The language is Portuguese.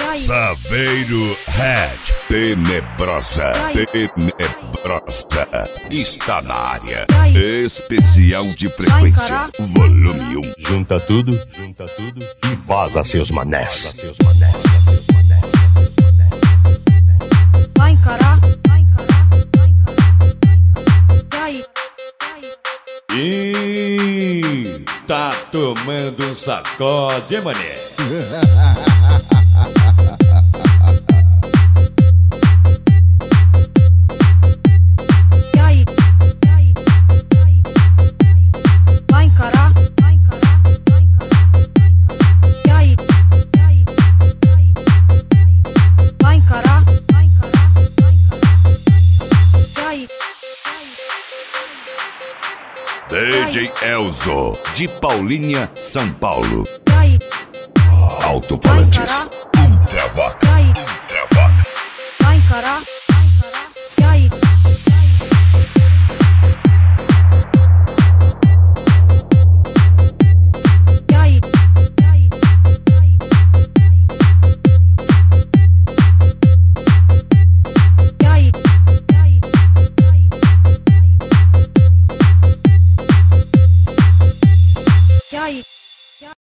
Saveiro Red, tenebrosa, tenebrosa, está na área. Especial de frequência, volume 1. Junta tudo e vaza seus manés. Vai encarar, vai encarar, vai encarar. E aí? Tá tomando um sacode, mané. Vai encarar, vai encarar, vai encarar. E aí? Vai encarar, vai encarar, vai encarar. E aí? DJ Elzo, de Paulínia, São Paulo. E aí? Alto-falantes.